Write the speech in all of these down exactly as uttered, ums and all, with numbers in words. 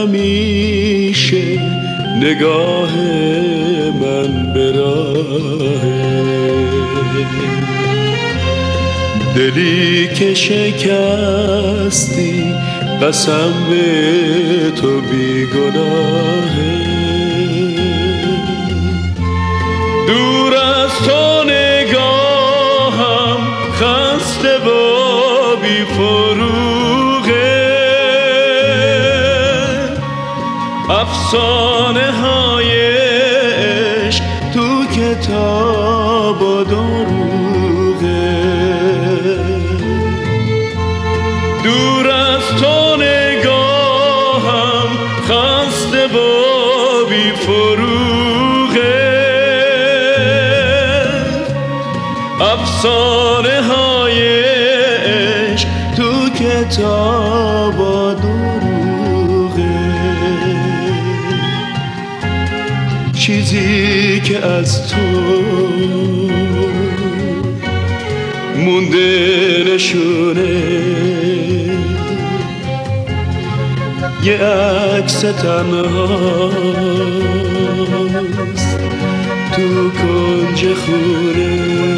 همیشه نگاه من به راهه، دلی که شکستی قسم به تو بیگناهه، دور از تو نگاهم خسته و بی فروغه، افسانه های عشق تو کتاب و دروغه، دور از تو نگاهم خسته و بی فروغه، افسانه های عشق تو کتاب و دروغه، چیزی که از تو مونده نشونه یه عکس تنهاست تو کنج خونه،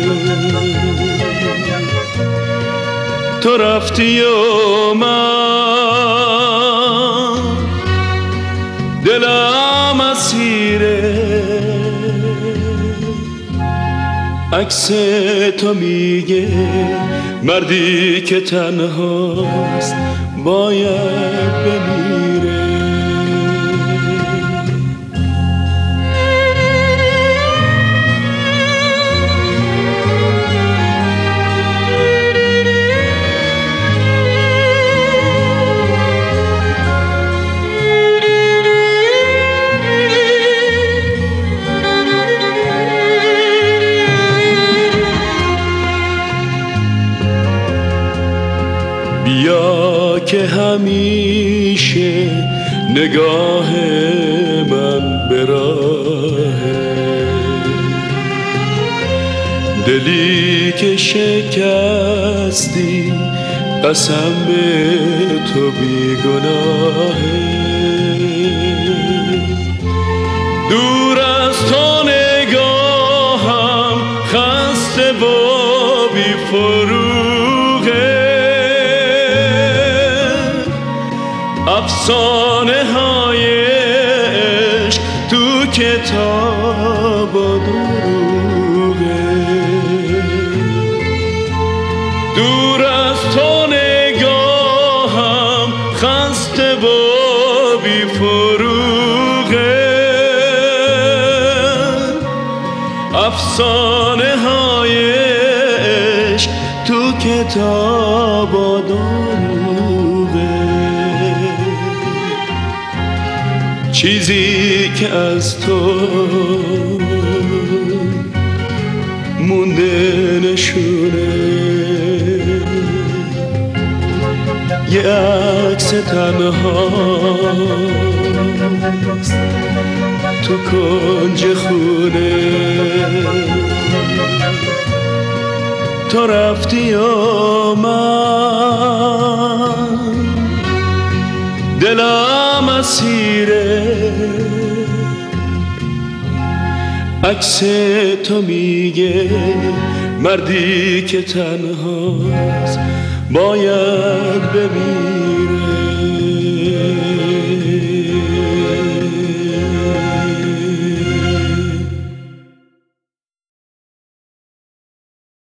تو رفتی و من دلم اسیره، عکس تو میگه مردی که تنهاست باید بمیره. بیا که همیشه نگاه من به راهه، دلی که شکستی قسم به تو بیگناهه، دور از تو نگاهم خسته و بی فروغه، افسانه های عشق تو کتاب و دروغه، دور از تو نگاهم خسته و بی فروغه، افسانه های عشق تو کتاب و دروغه، چیزی که از تو مونده نشونه یه عکس تنهاست تو کنج خونه، تو رفتی و من دلم اسیره، عکس تو میگه مردی که تنهاست باید بمیره.